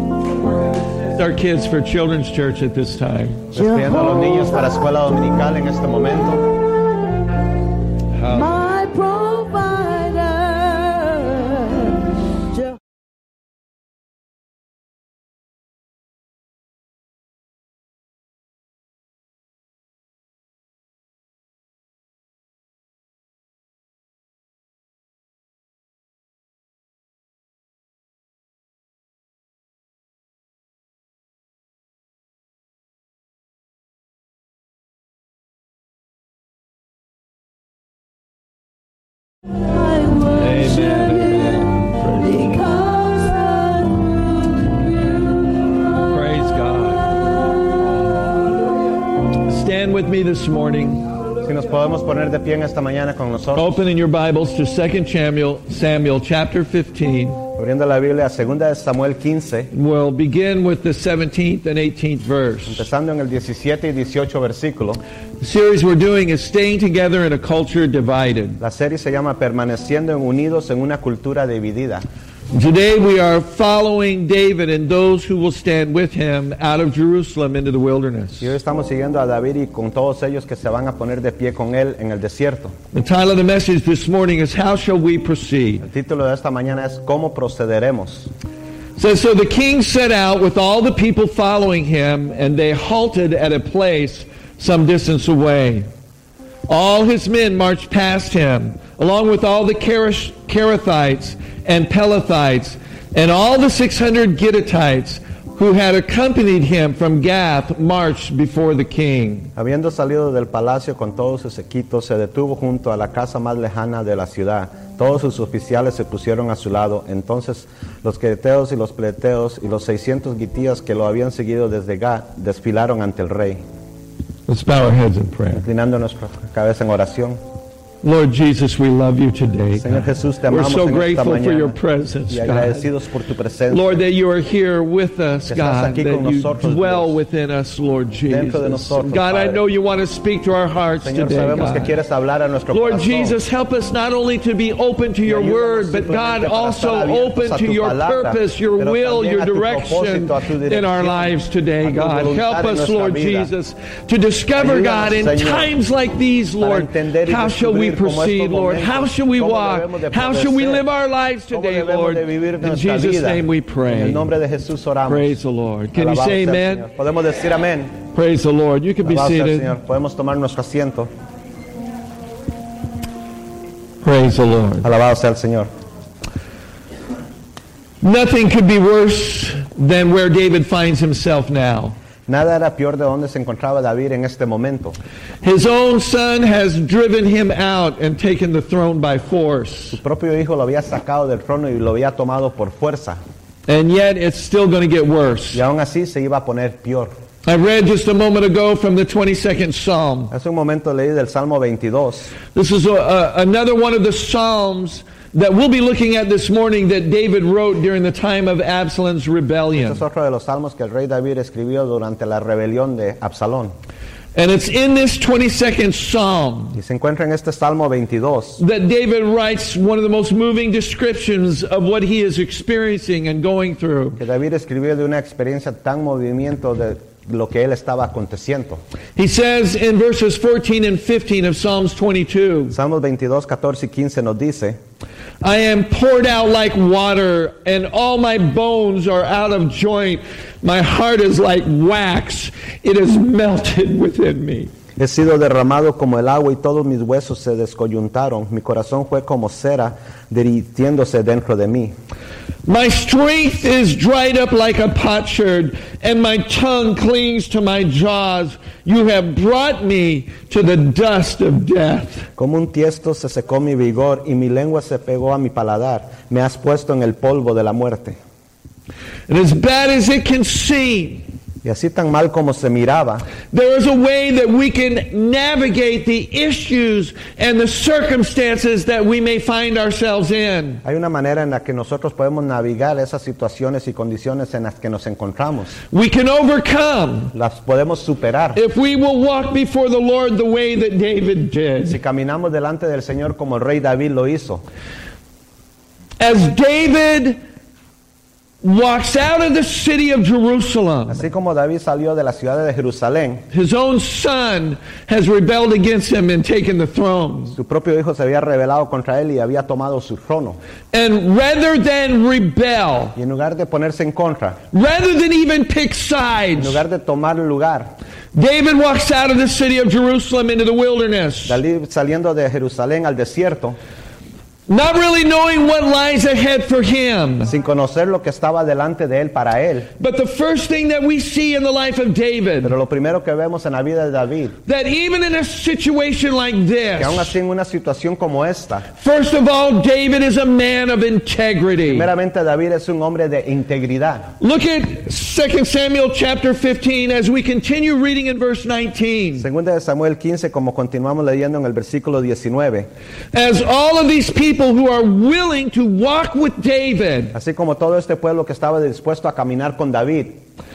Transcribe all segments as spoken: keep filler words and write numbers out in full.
Our kids for children's church at this time. Despidiendo a los niños para escuela dominical en este momento. My provider. With me this morning. Si nos podemos poner de pie en esta mañana con nosotros. Open in your Bibles to Second Samuel, Samuel chapter fifteen. Abriendo la Biblia a Segunda de Samuel quince. We'll begin with the seventeenth and eighteenth verse. Empezando en el diecisiete y dieciocho versículo. The series we're doing is Staying Together in a Culture Divided. La serie se llama Permaneciendo unidos en una cultura dividida. Today we are following David and those who will stand with him out of Jerusalem into the wilderness. Y hoy estamos siguiendo a David y con todos ellos que se van a poner de pie con él en el desierto. The title of the message this morning is How Shall We Proceed? El título de esta mañana es ¿Cómo procederemos? It says, so the king set out with all the people following him, and they halted at a place some distance away. All his men marched past him, along with all the Kerish, Kerethites and Pelethites, and all the six hundred Gittitites who had accompanied him from Gath marched before the king. Habiendo salido del palacio con todos sus equitos, se detuvo junto a la casa más lejana de la ciudad. Todos sus oficiales se pusieron a su lado. Entonces los quereteos y los pleteos y los seiscientos gitías que lo habían seguido desde Gath desfilaron ante el rey. Let's bow our heads in prayer. Inclinando nuestra cabeza en oración. Lord Jesus, we love you today. Señor Jesús, te We're amamos so en esta grateful for your mañana presence, y God. agradecidos por tu presencia. Lord, that you are here with us, Que estás God, aquí that con you nosotros, dwell Dios. within us, Lord Dentro de Jesus. nosotros, God, I Padre. know you want to speak to our hearts Señor, today, sabemos que God. quieres hablar a nuestro Lord corazón. Jesus, help us not only to be open to your Ayúdanos word, but simplemente God, para also estar abiertos open a to tu your palabra, purpose, your pero will, también your a tu direction propósito, a tu in our dirección, lives today, a tu God. voluntad Help en us, nuestra Lord vida. Jesus, to discover, Ayúdanos, God, in Señor, times like these, para Lord, entender y how shall we descubrir cómo estos proceed, Lord? momentos, How shall we cómo walk? debemos de How shall we padecer, live our lives cómo today, debemos Lord? de vivir In nuestra Jesus' vida. name we En el pray. nombre de Jesús oramos. Praise the Lord. Can you Alabado say sea el amen? Señor. Podemos decir amén. Praise the Lord. You can be Alabado sea el seated. Señor. Podemos tomar nuestro asiento. Praise the Lord. Alabado sea el Señor. Nothing could be worse than where David finds himself now. Nada era peor de donde se encontraba David en este momento. His own son has driven him out and taken the throne by force. Su propio hijo lo había sacado del trono y lo había tomado por fuerza. And yet it's still going to get worse. Y aún así se iba a poner peor. I read just a moment ago from the twenty-second Psalm. Hace un momento leí del Salmo veintidós. This is a, a, another one of the Psalms that we'll be looking at this morning that David wrote during the time of Absalom's rebellion. Este es otro de los salmos que el rey David escribió durante la rebelión de Absalón. And it's in this twenty-second Psalm Y se encuentra en este Salmo veintidós that David writes one of the most moving descriptions of what he is experiencing and going through. que David escribió de una experiencia tan movimiento de lo que él estaba aconteciendo. He says in verses fourteen and fifteen of Psalms twenty-two, Salmos veintidós, catorce y quince nos dice: I am poured out like water, and all my bones are out of joint. My heart is like wax. It is melted within me. He sido derramado como el agua y todos mis huesos se descoyuntaron. Mi corazón fue como cera derritiéndose dentro de mí. My strength is dried up like a potsherd, and my tongue clings to my jaws. You have brought me to the dust of death. Como un tiesto se secó mi vigor y mi lengua se pegó a mi paladar. Me has puesto en el polvo de la muerte. And as bad as it can seem, Y así tan mal como se miraba, there is a way that we can navigate the issues and the circumstances that we may find ourselves in. hay una manera en la que nosotros podemos navegar esas situaciones y condiciones en las que nos encontramos. We can overcome Las podemos superar if we will walk before the Lord the way that David si did. caminamos delante del Señor como el rey David lo hizo. As David walks out of the city of Jerusalem. Así como David salió de la ciudad de Jerusalén, His own son has rebelled against him and taken the throne. su propio hijo se había rebelado contra él y había tomado su trono. And rather than rebel, Y en lugar de ponerse en contra, rather than even pick en sides, lugar de tomar lugar, David walks out of the city of Jerusalem into the wilderness, David saliendo de Jerusalén al desierto, not really knowing what lies ahead for him. sin conocer lo que estaba delante de él para él. But the first thing that we see in the life of David, Pero lo primero que vemos en la vida de David, that even in a situation like que aún this, así en una situación como esta, first of all, David is a man of integrity. primeramente David es un hombre de integridad. Look at Second Samuel chapter fifteen as we continue reading in verse nineteen. Segunda de Samuel quince, como continuamos leyendo en el versículo diecinueve. As all of these people who are willing to walk with David, Así como todo este pueblo que estaba dispuesto a caminar con David,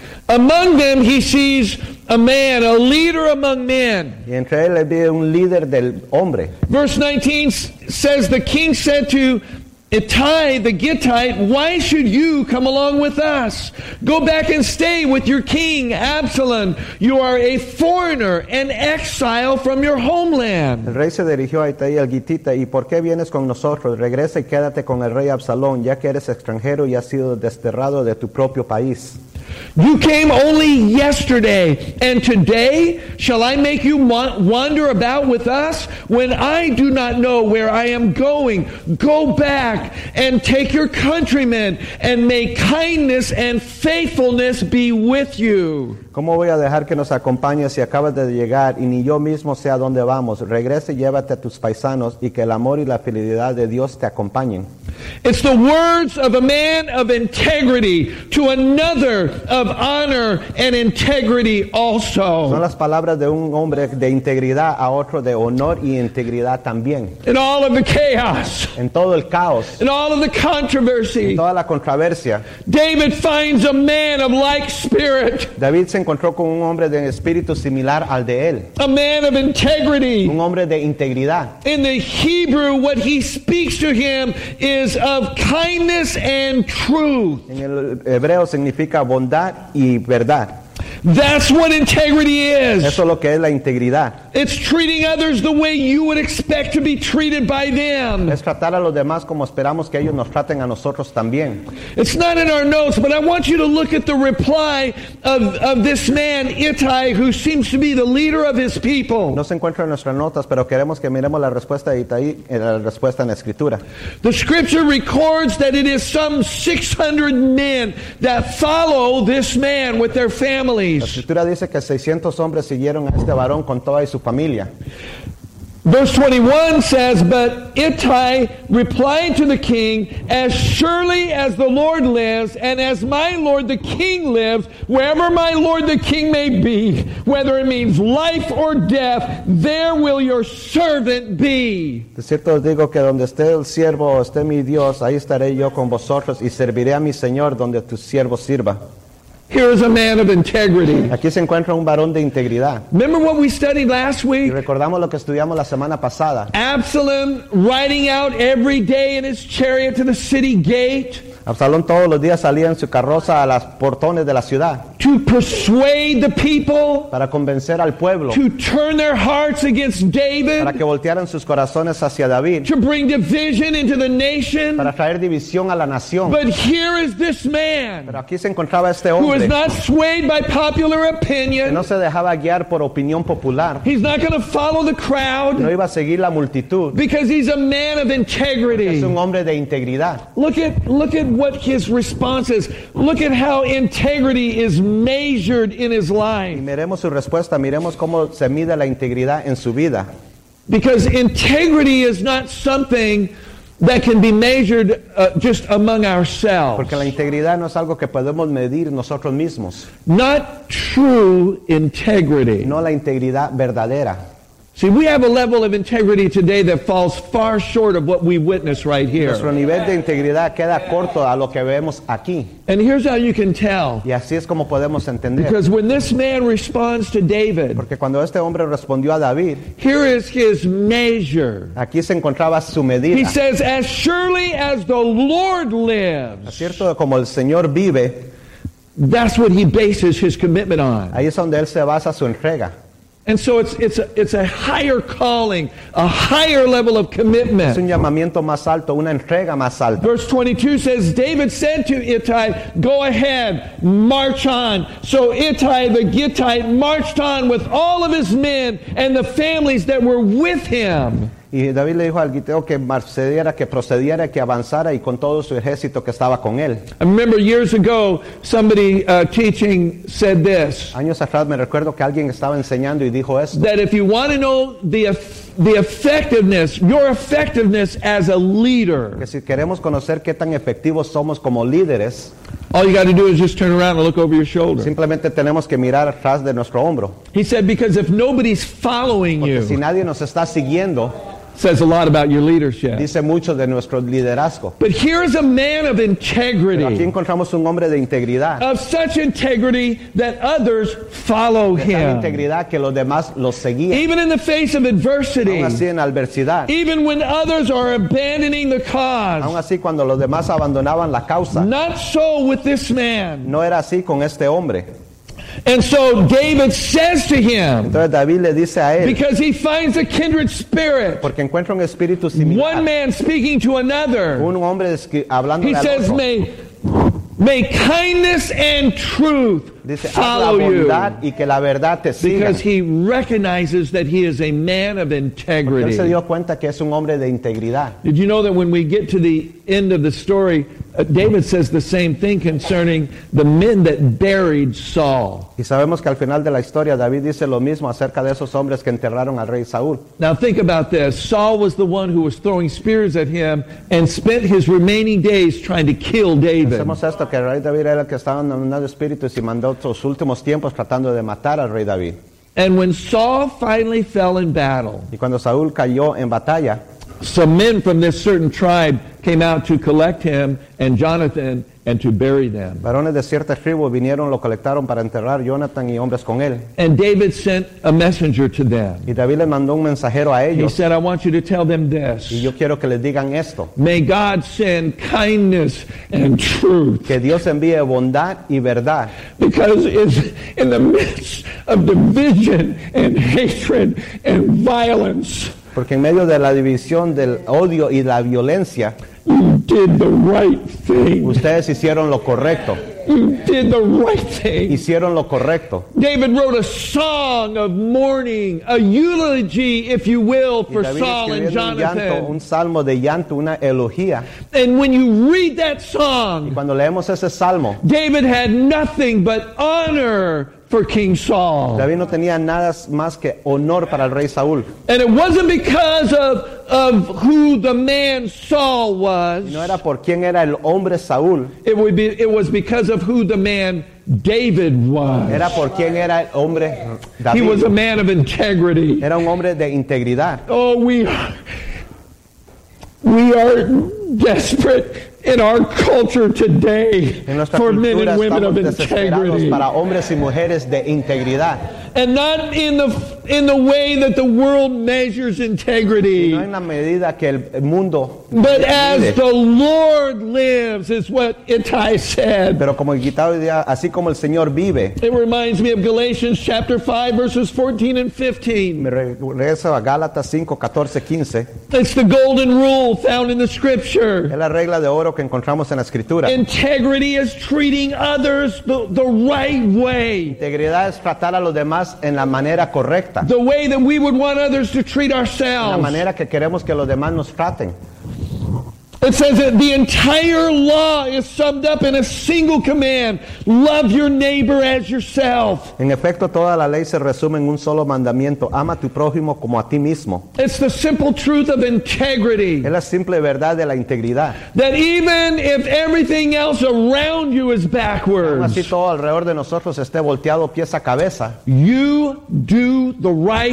among them he sees a man, a leader among men. y entre él había un líder del hombre. Verse nineteen s- says, the king said to Ittai the Gittite, why should you come along with us? Go back and stay with your king, Absalom. You are a foreigner, an exile from your homeland. El rey se dirigió a Itai el Gitita, ¿y por qué vienes con nosotros? Regresa y quédate con el rey Absalón, ya que eres extranjero y has sido desterrado de tu propio país. You came only yesterday, and today shall I make you wa- wander about with us when I do not know where I am going? Go back and take your countrymen, and may kindness and faithfulness be with you. ¿Cómo voy a dejar que nos acompañes si acabas de llegar y ni yo mismo sé a dónde vamos? Regresa y llévate a tus paisanos y que el amor y la fidelidad de Dios te acompañen. It's the words of a man of integrity to another of honor and integrity Son also. las palabras de un hombre de integridad a otro de honor y integridad también. In all of the chaos, En todo el caos, in all of the controversy, en toda la controversia, David finds a man of like spirit, David se encontró con un hombre de espíritu similar al de él, a man of integrity. un hombre de integridad. In the Hebrew, what he speaks to him is of kindness and truth. En el hebreo significa bondad y verdad. That's what integrity is. Eso es lo que es la integridad. It's treating others the way you would expect to be treated by them. Es tratar a los demás como esperamos que ellos nos traten a nosotros también. It's not in our notes, but I want you to look at the reply of, of this man, Ittai, who seems to be the leader of his people. No se encuentra en nuestras notas, pero queremos que miremos la respuesta de Itaí, eh, la respuesta en la escritura. The scripture records that it is some six hundred men that follow this man with their La families. escritura dice que seiscientos hombres siguieron a este varón con toda su familia. Verse twenty-one says, But Ittai replied to the king, As surely as the Lord lives, and as my lord the king lives, wherever my lord the king may be, whether it means life or death, there will your servant be. De cierto os digo que donde esté el siervo o esté mi Dios, ahí estaré yo con vosotros y serviré a mi Señor donde tu siervo sirva. Here is a man of integrity. Aquí se encuentra un varón de integridad. Remember what we studied last Y week? recordamos lo que estudiamos la semana pasada. Absalom riding out every day in his chariot to the city gate Absalón todos los días salía en su carroza a los portones de la ciudad to persuade the people para convencer al pueblo, to turn their hearts against para David, que voltearan sus corazones hacia David, to bring division into the nation. para traer división a la nación. But here is this Pero man aquí se encontraba este who is hombre not swayed by popular que opinion. no se dejaba guiar por opinión popular, He's not going to follow the no crowd iba a seguir la multitud, because he's a man of integrity. es un hombre de integridad. Look at look at what his response is. Look at how integrity is measured in his Y life. miremos su respuesta, miremos cómo se mide la integridad en su vida. Because integrity is not something that can be measured uh, just among ourselves. Porque la integridad no es algo que podemos medir nosotros mismos, Not true integrity. no la integridad verdadera. See, we have a level of integrity today that falls far short of what we witness right Nuestro here. nivel de integridad queda corto a lo que vemos aquí. And here's how you can tell. Y así es como podemos entender. Because when this man responds to David, Porque cuando este hombre respondió a David, here is his measure. aquí se encontraba su He medida. says, as surely as the Lord Es lives. cierto, como el Señor vive, That's what he bases his commitment on. ahí es donde Él se basa su entrega. And so it's it's a, it's a higher calling, a higher level of Es un commitment. llamamiento más alto, una entrega más alta. Verse twenty-two says, David said to Ittai, go ahead, march on. So Ittai the Gittite marched on with all of his men and the families that were with him. Y David le dijo al Giteo que procediera, que procediera, que avanzara y con todo su ejército que estaba con él. I remember years ago, somebody uh, teaching said this, Años atrás me recuerdo que alguien estaba enseñando y dijo esto, that if you want to know the, eff- the effectiveness, your effectiveness as a leader, que si queremos conocer qué tan efectivos somos como líderes, all you got to do is just turn around and look over your shoulder. simplemente tenemos que mirar atrás de nuestro hombro. He said, because if nobody's following Porque si you, nadie nos está siguiendo, says a lot about your leadership. dice mucho de nuestro liderazgo. But here's a man of Pero aquí integrity, encontramos un hombre de integridad. of such integrity that others follow De tal him. integridad que los demás los seguían. Even in the face of adversity, Aún así en la adversidad. even when others are abandoning the Aún cause. así cuando los demás abandonaban la causa. Not so with this man. No era así con este hombre. And so David says to him, Entonces David le dice a él, because he finds a kindred spirit, porque encuentra un espíritu one similar. man speaking to another. Un hombre esqui- hablando He al says, otro. may, may kindness and truth Dice, haz la follow you. bondad y que la verdad te siga. Because he recognizes that he is a man of Él se integrity. dio cuenta que es un hombre de integridad. Did you know that when we get to the end of the story, uh, David says the same thing concerning the men that buried Saul? Y sabemos que al final de la historia David dice lo mismo acerca de esos hombres que enterraron al rey Saúl. Now think about this. Saul was the one who was throwing spears at him and spent his remaining days trying to kill David. Hacemos esto, que el rey David era el que estaba mandando espíritus y mandó sus últimos tiempos tratando de matar al rey David. And when Saul finally fell in battle, Y cuando Saúl cayó en batalla, some men from this certain tribe came out to collect him and Jonathan and to bury them. varones de cierta tribu vinieron, lo colectaron para enterrar Jonathan y hombres con él. And David sent a messenger to them. Y David les mandó un mensajero a He ellos. said, I want you to tell them Y this. yo quiero que les digan esto, May God send kindness and truth. que Dios envíe bondad y verdad. Because it's in the midst of division and hatred and violence, Porque en medio de la división, del odio y la violencia, you did the right thing. ustedes hicieron lo correcto. You did the right thing. Hicieron lo correcto. David wrote a song of mourning, a eulogy, if you will, Y for David Saul and escribiendo un llanto, Jonathan. un salmo de llanto, una elogía. And when you read that Y song, cuando leemos ese salmo, David had nothing but honor for King Saul. David no tenía nada más que honor para el rey Saúl. And it wasn't because of, of who the man Saul was. No era por quién era el hombre Saúl, It would be. It was because of who the man David was. era por quién era el hombre He was a David. man of integrity. Era un hombre de integridad. Oh, we we are desperate in our culture today En nuestra for men cultura and women estamos of desesperados integrity, para hombres y mujeres de integridad. and not in the in the way that the world measures integrity. No en la medida que el mundo But as mide. the Lord lives, is what Ittai said. Pero como el guitarra decía, así como el Señor vive, It reminds me of Galatians chapter five, verses fourteen and fifteen. me regreso a Gálatas cinco, catorce, quince. It's the golden rule found in the scripture. Es la regla de oro que encontramos en la Escritura. Integrity is treating others the, the right way. Integridad es tratar a los demás en la manera correcta, The way that we would want others to treat en la ourselves. manera que queremos que los demás nos traten. It says that the entire law is summed up in a single command. Love your neighbor as yourself. En efecto, toda la ley se resume en un solo mandamiento: ama a tu prójimo como a ti mismo. It's the simple truth of integrity. Es la simple verdad de la integridad. That even if everything else around you is Aún backwards, así todo alrededor de nosotros esté volteado pies a cabeza, you do the right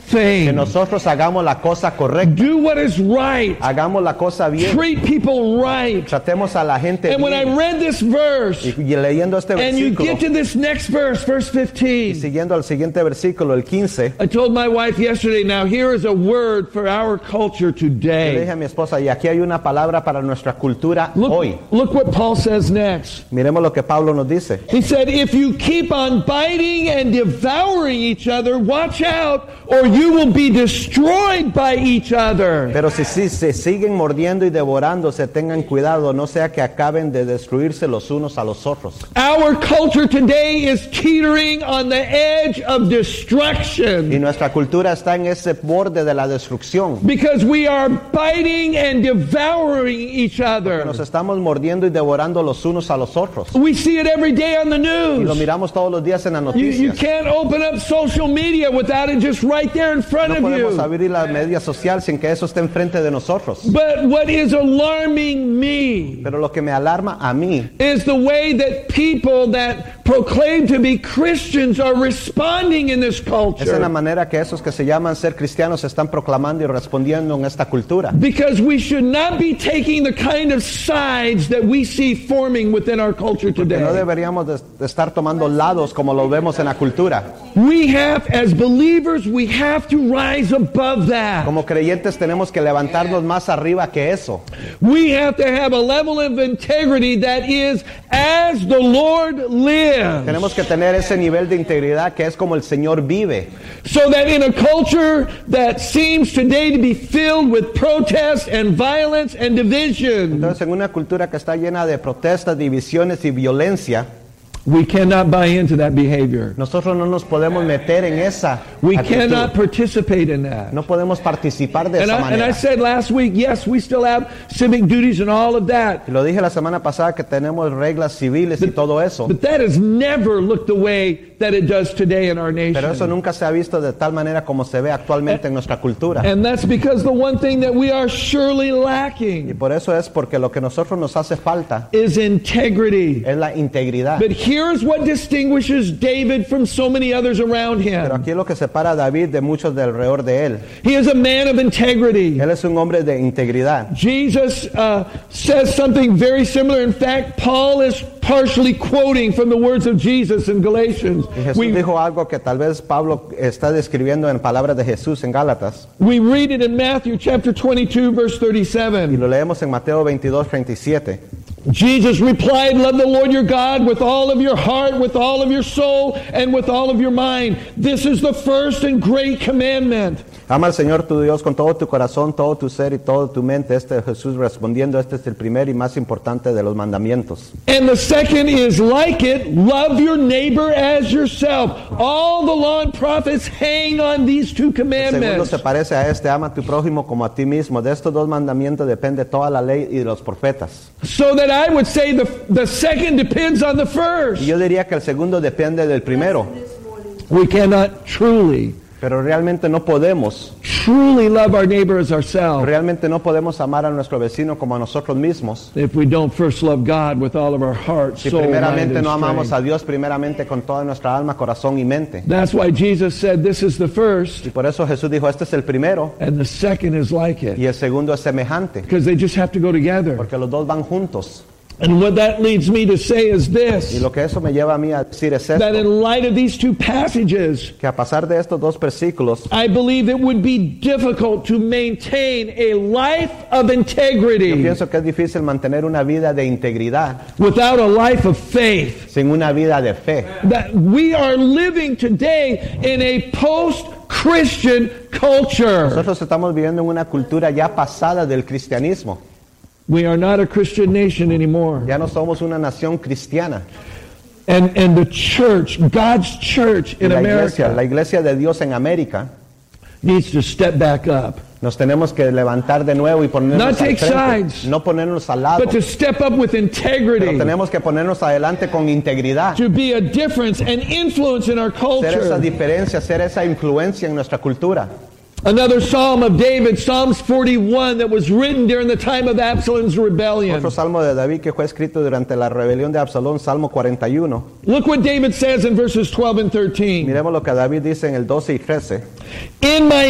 thing. Que nosotros hagamos la cosa correcta. Do what is right. Hagamos la cosa bien. Treat people right. Tratemos a la gente And when I bien. read this verse, Y, y leyendo este and you versículo, get to this next verse, verse y fifteen, siguiendo al siguiente versículo, el quince, I told my wife yesterday, now here is a word for our culture le dije today. a mi esposa, y aquí hay una palabra para nuestra cultura hoy. Look, look what Paul says next. Miremos lo que Pablo nos dice. He said, if you keep on biting and devouring each other, watch out, or you will be destroyed by each other. Pero si, si se siguen mordiendo y devorándose, tengan cuidado, no sea que acaben de destruirse los unos a los otros. Our culture today is teetering on the edge of Y destruction nuestra cultura está en ese borde de la destrucción. because we are biting and devouring each Nos other. estamos mordiendo y devorando los unos a los otros. We see it every day on the Y lo news. miramos todos los días en las You, you noticias. can't open up social media without it just right there in front No of podemos you. abrir la media social sin que eso esté enfrente de nosotros. But what is alarming me Pero lo que me alarma a mí is the way that people that proclaim to be Christians are responding in this es en la culture. manera que esos que se llaman ser cristianos están proclamando y respondiendo en esta cultura. Because we should not be taking the kind of sides that we see forming within our culture Que no today. deberíamos de, de estar tomando lados como lo vemos en la cultura. We have, as believers, we have to rise above that. Como creyentes tenemos que levantarnos más arriba que eso. We have to have a level of integrity that is as the Lord lives. Tenemos que tener ese nivel de integridad que es como el Señor vive. So that in a culture that seems today to be filled with protest and violence and division, Entonces, en una cultura que está llena de protestas, divisiones y violencia, we cannot buy into that behavior. nosotros no nos podemos meter en esa We actitud. cannot participate in that. No podemos participar de And esa I, and I manera. said last week, yes, we still have civic duties and all of that. Y lo dije la semana pasada que tenemos reglas civiles y todo eso, But that has never looked the way that it does today in our pero eso nation. nunca se ha visto de tal manera como se ve actualmente en nuestra cultura. And that's because the one thing that we are surely Y lacking por eso es porque lo que a nosotros nos hace falta is integrity. es la integridad. But here's what distinguishes David from so many others around Pero him. aquí es lo que separa a David de muchos de alrededor de él. He is a man of integrity. Él es un hombre de integridad. Jesus uh, says something very similar. In fact, Paul is partially quoting from the words of Jesus in Galatians. Y Jesús We, dijo algo que tal vez Pablo está describiendo en palabras de Jesús en Gálatas. we read it in Matthew chapter twenty-two, verse Y thirty-seven. lo leemos en Mateo veintidós, treinta y siete. Jesus replied, love the Lord your God with all of your heart, with all of your soul, and with all of your mind. This is the first and great commandment. Ama al Señor tu Dios con todo tu corazón, todo tu ser y toda tu mente. Este Jesús respondiendo, este es el primer y más importante de los mandamientos. And the second is like it, love your neighbor as yourself. All the law and prophets hang on these two El segundo commandments. se parece a este, ama a tu prójimo como a ti mismo. De estos dos mandamientos depende toda la ley y de los profetas. So that I would say the, the second depends on the Y first. yo diría que el segundo depende del primero. We cannot truly, Pero realmente no podemos, truly love our neighbor as ourselves realmente no podemos amar a nuestro vecino como a nosotros mismos. if we don't first love God with all of our heart, Si soul, mind, primeramente and no amamos strength. a Dios primeramente con toda nuestra alma, corazón y mente. That's why Jesus said this is the first Y por eso Jesús dijo, este es el primero and the second is like it. y el segundo es semejante. Because they just have to go together. Porque los dos van juntos. And what that leads me to say is Y this, lo que eso me lleva a mí a decir es that esto, in light of these two passages, que a pasar de estos dos versículos, I believe it would be difficult to maintain a life of yo integrity pienso que es difícil mantener una vida de integridad without a life of faith. sin una vida de fe. That we are living today in a post-Christian culture. Nosotros estamos viviendo en una cultura ya pasada del cristianismo. We are not a Christian nation anymore. Ya no somos una nación cristiana. And, and the church, God's church Y in la iglesia, la America, iglesia de Dios en América, needs to step back up. nos tenemos que levantar de nuevo y Not ponernos al take frente, sides, no ponernos al lado, but to step up with pero integrity, tenemos que ponernos adelante con integridad, to be a difference and influence in our ser esa culture. diferencia, ser esa influencia en nuestra cultura. Another psalm of David, Psalms forty-one, that was written during the time of Absalom's rebellion. Otro salmo de David que fue escrito durante la rebelión de Absalón, Salmo cuarenta y uno. Look what David says in verses twelve and thirteen. Miremos lo que David dice en el doce y trece. In my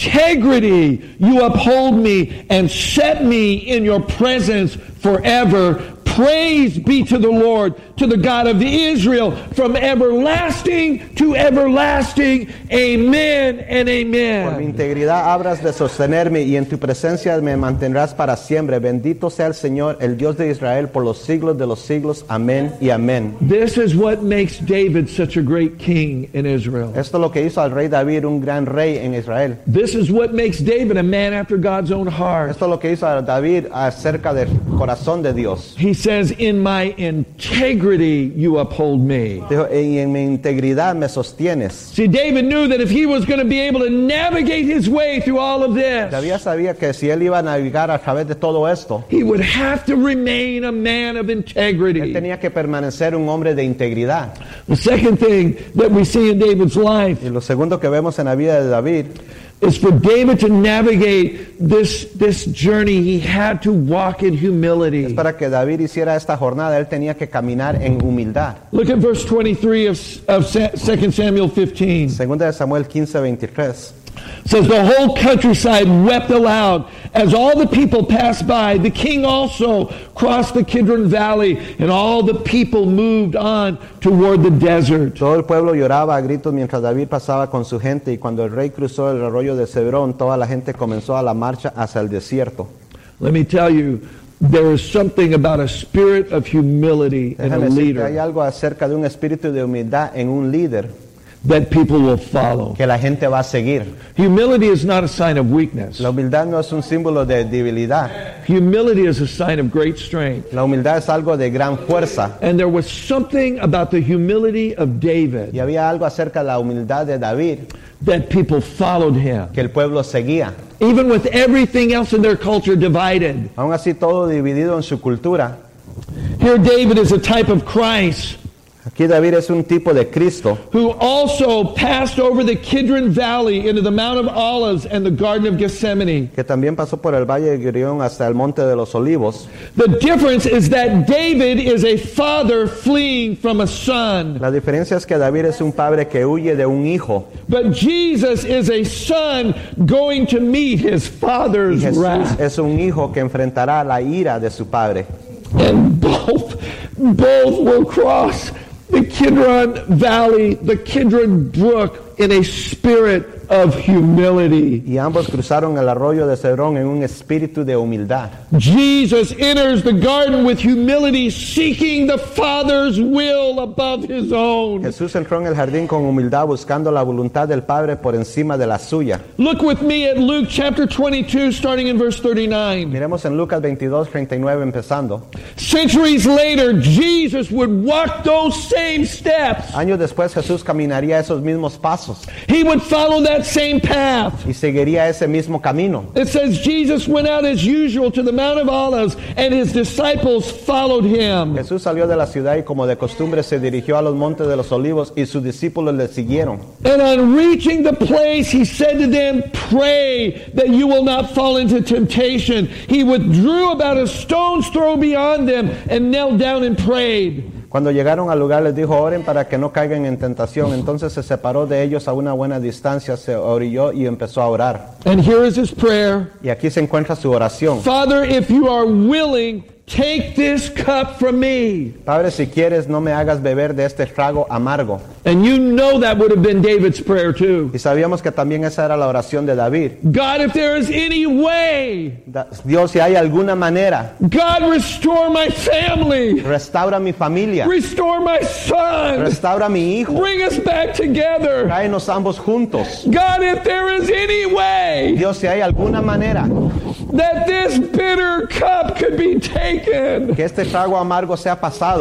integrity you uphold me and set me in your presence forever. Praise be to the Lord, to the God of Israel, from everlasting to everlasting. Amen and Por mi amen. integridad habrás de sostenerme y en tu presencia me mantendrás para siempre. Bendito sea el Señor, el Dios de Israel, por los siglos de los siglos. Amén y amén. This is what makes David such a great king in Israel. Esto es lo que hizo al rey David un gran rey en Israel. This is what makes David a man after God's own heart. Esto es lo que hizo a David acerca del corazón de Dios. He says, in my integrity you uphold me. Dijo, y en mi integridad me sostienes. See, David knew that if he was going to be able to navigate his way through all of David this, sabía que si él iba a navegar a través de todo esto, he would have to remain a man of él integrity. tenía que permanecer un hombre de integridad. The second thing that we see in David's life Y lo segundo que vemos en la vida de David is for David to navigate this, this journey, he had to walk in humility. para que David hiciera esta jornada, él tenía que caminar en humildad. Look at verse twenty-three of, of Second Samuel fifteen. Segunda de Samuel quince veintitrés. Says the whole countryside wept aloud as all the people passed by. The king also crossed the Kidron Valley, and all the people moved on toward the desert. Todo el pueblo lloraba a gritos mientras David pasaba con su gente, y cuando el rey cruzó el arroyo de Cedrón, toda la gente comenzó a la marcha hacia el desierto. Let me tell you, there is something about a spirit of humility in a Déjame decir que hay leader algo acerca de un espíritu de humildad en un líder that people will follow. que la gente va a seguir. Humility is not a sign of weakness. La humildad no es un símbolo de debilidad. Humility is a sign of great strength. La humildad es algo de gran fuerza. And there was something about the humility of Y David había algo acerca de la humildad de David that people followed him. que el pueblo seguía. Even with everything else in their culture divided. Aún así, todo dividido en su cultura. Here David is a type of Christ Aquí David es un tipo de Cristo who also passed over the Kidron Valley into the Mount of Olives and the Garden of Gethsemane. que también pasó por el Valle de Girión hasta el Monte de los Olivos. The difference is that David is a father fleeing from a son, La diferencia es que David es un padre que huye de un hijo, but Jesus is a son going to meet his y father's Jesús wrath. es un hijo que enfrentará la ira de su padre. And both, both will cross the Kidron Valley, the Kidron Brook, in a spirit of humility. Y ambos cruzaron el arroyo de Cedrón en un espíritu de humildad. Jesus enters the garden with humility, seeking the Father's will above his own. Jesús entró en el jardín con humildad, buscando la voluntad del Padre por encima de la suya. Look with me at Luke chapter twenty-two, starting in verse thirty-nine. Miremos en Lucas veintidós, treinta y nueve empezando. Centuries later, Jesus would walk those same steps. Años después Jesús caminaría esos mismos pasos He would follow that same path. y seguiría ese mismo camino. It says Jesus went out as usual to the Mount of Olives, and his disciples followed him. Jesús salió de la ciudad y como de costumbre se dirigió a los montes de los olivos y sus discípulos le siguieron. And on reaching the place, he said to them, "Pray that you will not fall into temptation." He withdrew about a stone's throw beyond them and knelt down and prayed. Cuando llegaron al lugar les dijo, oren para que no caigan en tentación. Entonces se separó de ellos a una buena distancia, se orilló y empezó a orar. And here is his prayer. Y aquí se encuentra su oración. Father, if you are willing, take this cup from me. Padre, si quieres, no me hagas beber de este trago amargo. And you know that would have been David's prayer too. Y sabíamos que también esa era la oración de David. God, if there is any way, Da- Dios, si hay alguna manera, God, restore my family. restaura mi familia, Restore my son. restaura mi hijo, Bring us back together. tráenos ambos juntos. God, if there is any way Dios, si hay alguna manera that this bitter cup could be taken, que este trago amargo sea pasado,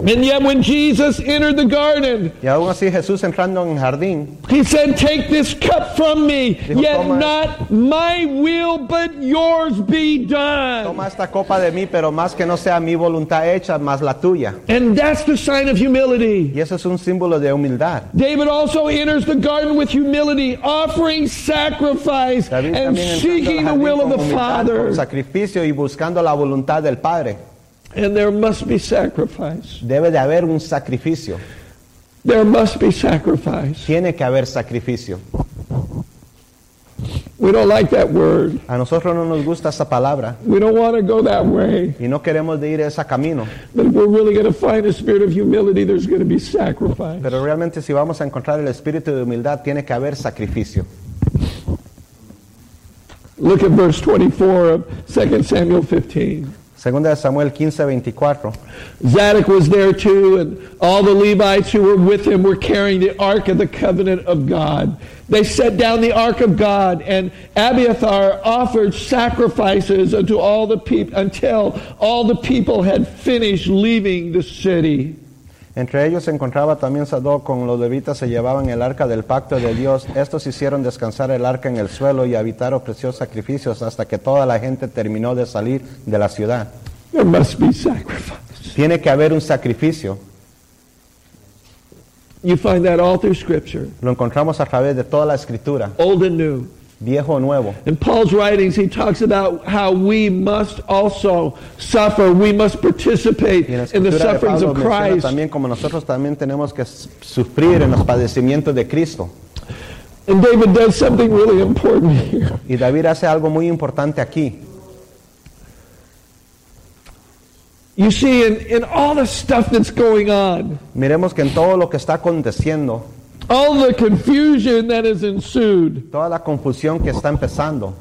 And yet when Jesus entered the garden, Y aún así Jesús entrando en el jardín, he said, take this cup from me, Dijo, yet "Toma- not my will, but yours be done." toma esta copa de mí, pero más que no sea mi voluntad hecha, más la tuya. And that's the sign of humility. Y eso es un símbolo de humildad. David also enters the garden with humility, offering sacrifice David and también entrando seeking al the will jardín of con the humildad, Father. con sacrificio y buscando la voluntad del Padre. And there must be sacrifice. Debe de haber un sacrificio. There must be sacrifice. Tiene que haber sacrificio. We don't like that word. A nosotros no nos gusta esa palabra We don't want to go that way. y no queremos de ir ese camino. But if we're really going to find a spirit of humility, there's going to be sacrifice. Pero realmente si vamos a encontrar el espíritu de humildad, tiene que haber sacrificio. Look at verse twenty-four of Second Samuel fifteen. Segunda de Samuel quince, veinticuatro. Zadok was there too, and all the Levites who were with him were carrying the ark of the covenant of God. They set down the ark of God, and Abiathar offered sacrifices unto all the people until all the people had finished leaving the city. Entre ellos se encontraba también Sadoc, con los levitas se llevaban el arca del pacto de Dios. Estos hicieron descansar el arca en el suelo y Abiathar ofreció sacrificios hasta que toda la gente terminó de salir de la ciudad. There must be sacrifice. Tiene que haber un sacrificio. You find that all through Scripture, Lo encontramos a través de toda la escritura, Old and New. viejo o nuevo. In Paul's writings, he talks about how we must also suffer. We must participate Y en la in the escritura de sufferings Pablo of menciona Christ. también como nosotros también tenemos que s- sufrir en los padecimientos de Cristo. And David does something really important here. Y David hace algo muy importante aquí. You see, in, in all the stuff that's going on, Miremos que en todo lo que está aconteciendo, all the confusion that has ensued, toda la confusión que está empezando,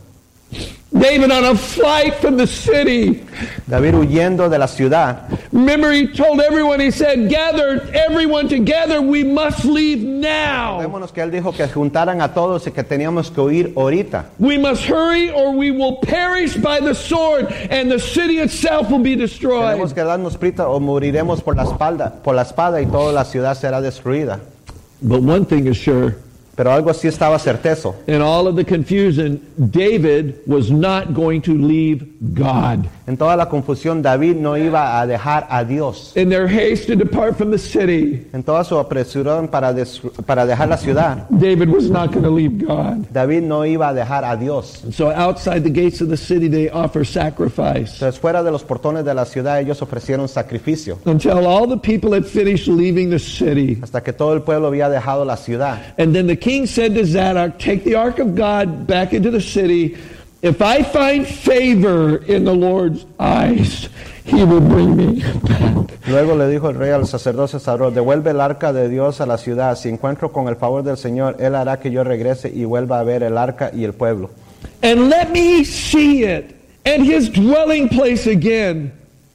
David on a flight from the city. David huyendo de la ciudad. Remember, he told everyone, he said, gather everyone together, we must leave now. Recordémonos que él dijo que juntaran a todos y que teníamos que huir ahorita. We must hurry or we will perish by the sword and the city itself will be destroyed. Tenemos que darnos prisa o moriremos por la espalda, por la espada y toda la ciudad será destruida. But one thing is sure, Pero algo sí estaba certezo. in all of the confusion, David was not going to leave God. En toda la confusión, David no iba a dejar a Dios. In their haste to depart from the city, En toda su apresuración para, des- para dejar la ciudad, David was not going to leave God. David no iba a dejar a Dios. And so outside the gates of the city, they offer sacrifice Entonces, fuera de los portones de la ciudad, ellos ofrecieron sacrificio. until all the people had finished leaving the city. Hasta que todo el pueblo había dejado la ciudad. And then the king said to Zadok, take the ark of God back into the city. If I find favor in the Lord's eyes, he will bring me back. Luego le dijo el rey al sacerdote Sadoc, devuelve el arca de Dios a la ciudad. Si encuentro con el favor del Señor, Él hará que yo regrese y vuelva a ver el arca y el pueblo. And let me see it and his dwelling place again.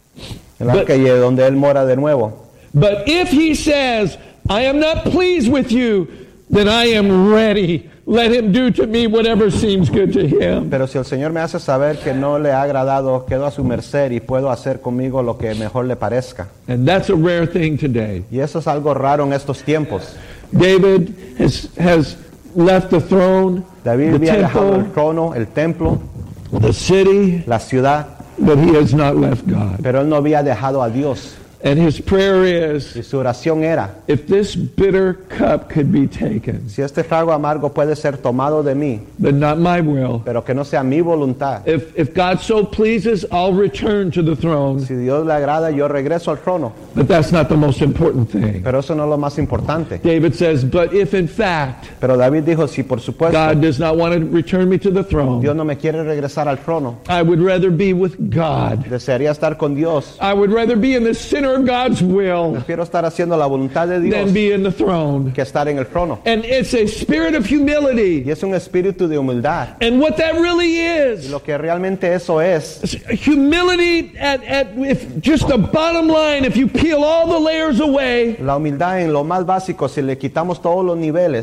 El arca y donde Él mora de nuevo. But if he says, I am not pleased with you, then I am ready. Let him do to me whatever seems good to him. Pero si el Señor me hace saber que no le ha agradado, quedo a su merced y puedo hacer conmigo lo que mejor le parezca. And that's a rare thing today. Y eso es algo raro en estos tiempos. David has, has left the throne, David the había dejado el temple, trono, el templo, the city, la ciudad, but he has not left God. pero él no había dejado a Dios. And his prayer is, Y su oración era, if this bitter cup could be taken, si este trago amargo puede ser tomado de mí, then not my will. pero que no sea mi voluntad. If, if God so pleases, I'll return to the throne. Si Dios le agrada, yo regreso al trono. But that's not the most important thing. Pero eso no es lo más importante. David says, but if in fact Pero David dijo, si por supuesto God does not want to return me to the throne, Dios no me quiere regresar al trono, I would rather be with God. desearía estar con Dios. I would rather be in the center of God's will Prefiero estar haciendo la voluntad de than Dios be in the throne. que estar en el trono. And it's a spirit of humility. Y es un espíritu de humildad. And what that really Y is, lo que realmente eso es, humility at, at if just the bottom line, if you peel all the layers away, la humildad en lo más básico, si le quitamos todos los niveles,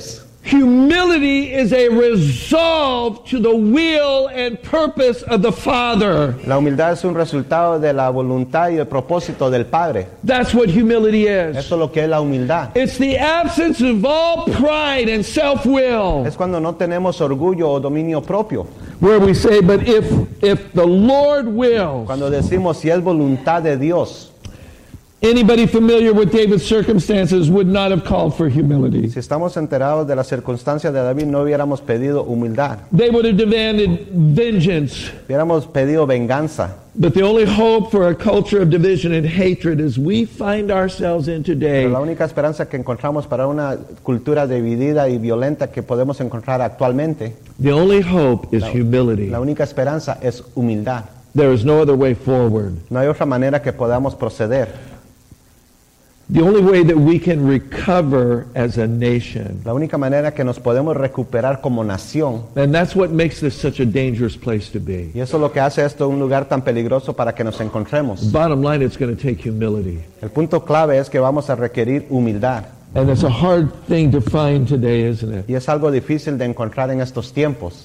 Humility is a resolve to the will and purpose of the Father. La humildad es un resultado de la voluntad y el propósito del Padre. That's what humility is. Eso es lo que es la humildad. It's the absence of all pride and self-will. Es cuando no tenemos orgullo o dominio propio. Where we say, but if if the Lord wills. Cuando decimos si es voluntad de Dios. Anybody familiar with David's circumstances would not have called for humility. Si estamos enterados de las circunstancias de David, no hubiéramos pedido humildad. They would have demanded vengeance. Hubiéramos pedido venganza. But the only hope for a culture of division and hatred as we find ourselves in today. Pero la única esperanza que encontramos para una cultura dividida y violenta que podemos encontrar actualmente, The only hope is la, humility. la única esperanza es humildad. There is no other way forward. No hay otra manera que podamos proceder. The only way that we can recover as a nation. La única manera que nos podemos recuperar como nación. And that's what makes this such a dangerous place to be. Y eso es lo que hace esto un lugar tan peligroso para que nos encontremos. Bottom line, it's going to take humility. El punto clave es que vamos a requerir humildad. And it's a hard thing to find today, isn't it? Y es algo difícil de encontrar en estos tiempos.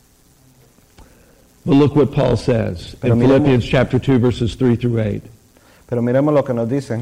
But look what Paul says Pero in miremos- Philippians chapter two, verses three through eight. Pero miremos lo que nos dicen.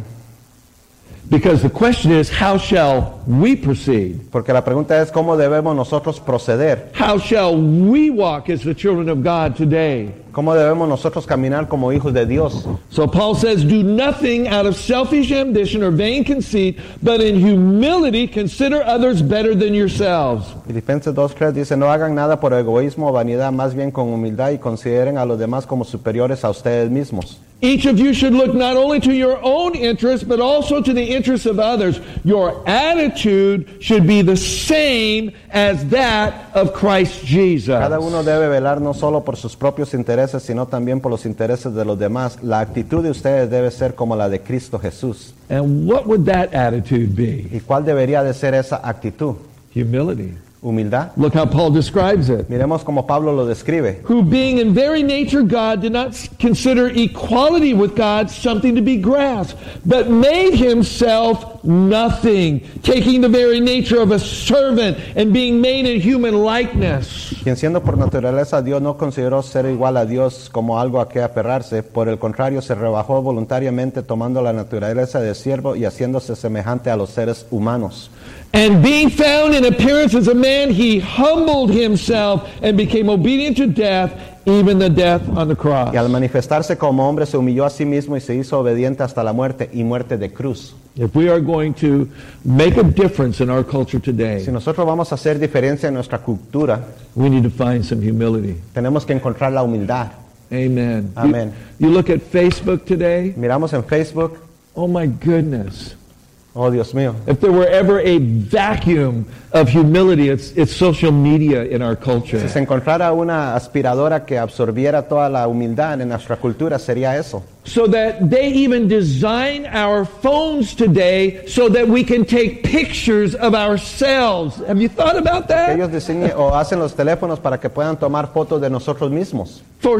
Because the question is, how shall we proceed? Porque la pregunta es cómo debemos nosotros proceder. How shall we walk as the children of God today? ¿Cómo debemos nosotros caminar como hijos de Dios? So Paul says, do nothing out of selfish ambition or vain conceit, but in humility consider others better than yourselves. Filipenses dos tres dice, no hagan nada por egoísmo o vanidad, más bien con humildad y consideren a los demás como superiores a ustedes mismos. Each of you should look not only to your own interests, but also to the interests of others. Your attitude should be the same as that of Christ Jesus. Cada uno debe velar no solo por sus propios intereses, sino también por los intereses de los demás. La actitud de ustedes debe ser como la de Cristo Jesús. And what would that attitude be? ¿Y cuál debería de ser esa actitud? Humility. Humildad. Look how Paul describes it. Miremos cómo Pablo lo describe. Who being in very nature God did not consider equality with God something to be grasped, but made himself nothing, taking the very nature of a servant and being made in human likeness. Quien siendo por naturaleza Dios no consideró ser igual a Dios como algo a que aferrarse, por el contrario se rebajó voluntariamente tomando la naturaleza de siervo y haciéndose semejante a los seres humanos. And being found in appearance as a man, he humbled himself and became obedient to death, even the death on the cross. Y al manifestarse como hombre se humilló a sí mismo y se hizo obediente hasta la muerte y muerte de cruz. If we are going to make a difference in our culture today, Si nosotros vamos a hacer diferencia en nuestra cultura, we need to find some humility. tenemos que encontrar la humildad. Amen. You- Amen. You, look at Facebook today, Miramos en Facebook, oh my goodness. oh Dios mío, If there were ever a vacuum of humility, it's, it's social media in our culture. si se encontrara una aspiradora que absorbiera toda la humildad en nuestra cultura, sería eso. So that they even design our phones today so that we can take pictures of ourselves. Have you thought about Que that? ellos diseñen o hacen los teléfonos para que puedan tomar fotos de nosotros mismos, For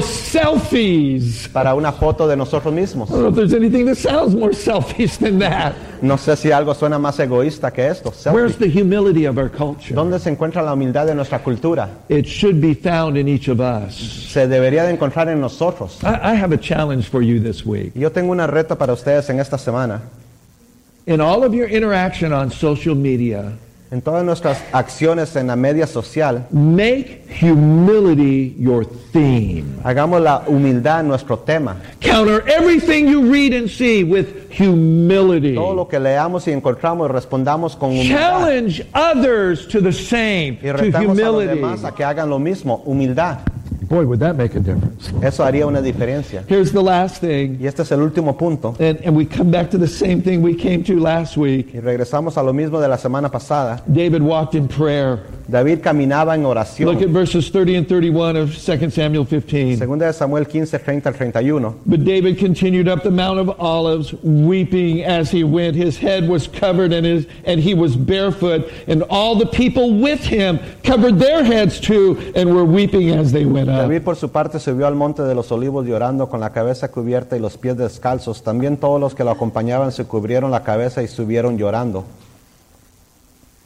selfies. para una foto de nosotros mismos. I don't know if there's anything that sounds more selfish than that. No sé si algo suena más egoísta que esto. Selfie. Where's the humility of our culture? ¿Dónde se encuentra la humildad de nuestra cultura? It should be found in each of us. Se debería de encontrar en nosotros. I, I have a challenge for you this week. Y yo tengo una reto para ustedes en esta semana. In all of your interaction on social media, En todas nuestras acciones en la media social, make humility your theme. hagamos la humildad nuestro tema. Counter everything you read and see with humility. Todo lo que leamos y encontramos, respondamos con humildad. Challenge others to the same, Y to retamos a los humility. demás a que hagan lo mismo, humildad. Boy, would that make a difference. Eso haría una diferencia. Here's the last thing, Y este es el último punto. and, and we come back to the same thing we came to last week. Y regresamos a lo mismo de la semana pasada. David walked in prayer. David caminaba en Look at oración. verses thirty and thirty-one of Second Samuel fifteen. Segunda de Samuel quince, treinta al treinta y uno. But David continued up the Mount of Olives, weeping as he went. His head was covered and, his, and he was barefoot. And all the people with him covered their heads too and were weeping as they went up. David por su parte subió al monte de los olivos llorando con la cabeza cubierta y los pies descalzos. También todos los que lo acompañaban se cubrieron la cabeza y subieron llorando.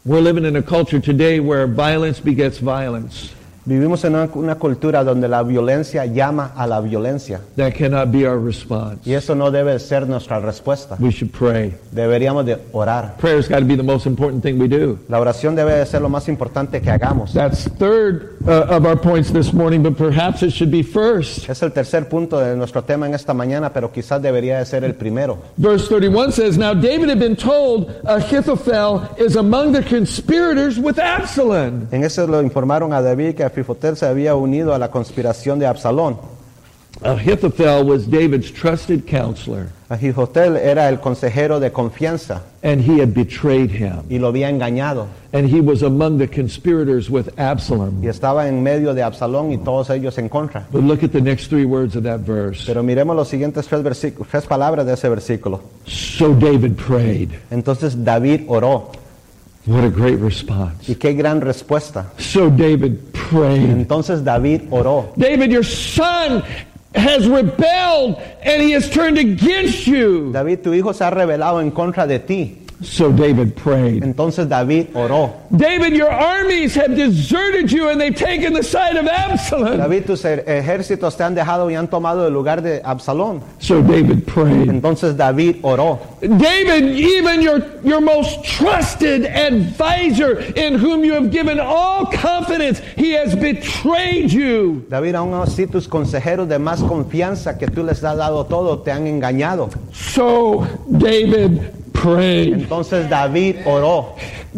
We're living in a culture today where violence begets violence. Vivimos en una, una cultura donde la violencia llama a la violencia. That cannot be our response. Y eso no debe ser nuestra respuesta. We should pray. Deberíamos de orar. Prayer's got to be the most important thing we do. La oración debe de ser lo más importante que hagamos. That's third uh, of our points this morning, but perhaps it should be first. Es el tercer punto de nuestro tema en esta mañana, pero quizás debería de ser el primero. Verse thirty-one says, Now David had been told Ahithophel is among the conspirators with Absalom. En eso lo informaron a David que Afifotel se había unido a la conspiración de Absalón. Ahithophel was David's trusted counselor, Ahijotel era el consejero de confianza and he had betrayed him. y lo había engañado. And he was among the conspirators with Absalom. Y estaba en medio de Absalón y todos ellos en contra. But look at the next three words of that verse. Pero miremos los siguientes tres, versículos, tres palabras de ese versículo. So David prayed. Entonces David oró. What a great response. Y qué gran respuesta. So David prayed. Entonces David oró. David, your son has rebelled and he has turned against you. David, tu hijo se ha rebelado en contra de ti. So David prayed. Entonces David oró. David, your armies have deserted you and they've taken the side of Absalom. David, tus ejércitos te han dejado y han tomado el lugar de Absalón. So David prayed. Entonces David oró. David, even your, your most trusted advisor in whom you have given all confidence, he has betrayed you. David, aún así tus consejeros de más confianza que tú les has dado todo te han engañado. So David prayed. Entonces David oró.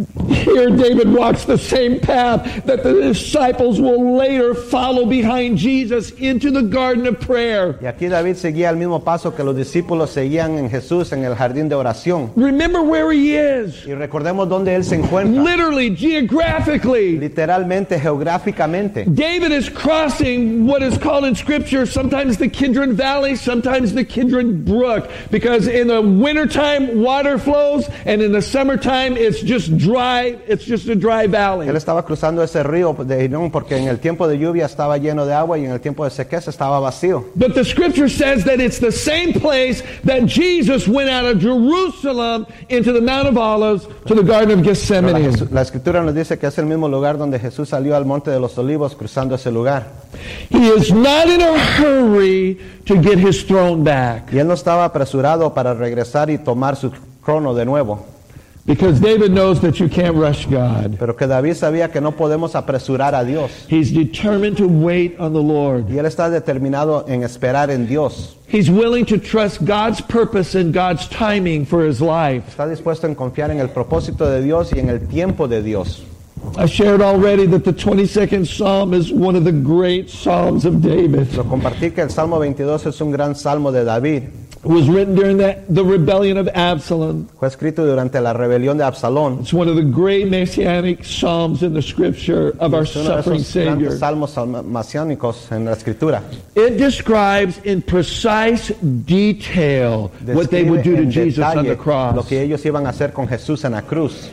Here David walks the same path that the disciples will later follow behind Jesus into the garden of prayer. Y aquí David seguía el mismo paso que los discípulos seguían en Jesús en el jardín de oración. Remember where he is. Y recordemos dónde él se encuentra. Literally, geographically. Literalmente, geográficamente. David is crossing what is called in Scripture sometimes the Kidron Valley, sometimes the Kidron Brook. Because in the wintertime, water flows, and in the summertime, it's just dry. It's just a dry valley. Él estaba cruzando ese río de Hinón porque en el tiempo de lluvia estaba lleno de agua y en el tiempo de sequía estaba vacío. But the Scripture says that it's the same place that Jesus went out of Jerusalem into the Mount of Olives to the Garden of La, Gethsemane. la Escritura nos dice que es el mismo lugar donde Jesús salió al Monte de los Olivos cruzando ese lugar. He is not in a hurry to get his throne back. Y él no estaba apresurado para regresar y tomar su trono de nuevo. Because David knows that you can't rush God. Pero que David sabía que no podemos apresurar a Dios. He's determined to wait on the Lord. Y él está determinado en esperar en Dios. He's willing to trust God's purpose and God's timing for his life. Está dispuesto en confiar en el propósito de Dios y en el tiempo de Dios. I shared already that the twenty-second Psalm is one of the great Psalms of David. Lo compartí que el Salmo veintidós es un gran salmo de David. It was written during the, the rebellion of Absalom. Fue escrito durante la rebelión de Absalón. It's one of the great messianic psalms in the Scripture of our Es uno de suffering esos grandes Savior. salmos mesiánicos en la Escritura. It describes in precise detail what they would do to en Jesus on the detalle lo cross. que ellos iban a hacer con Jesús en la cruz.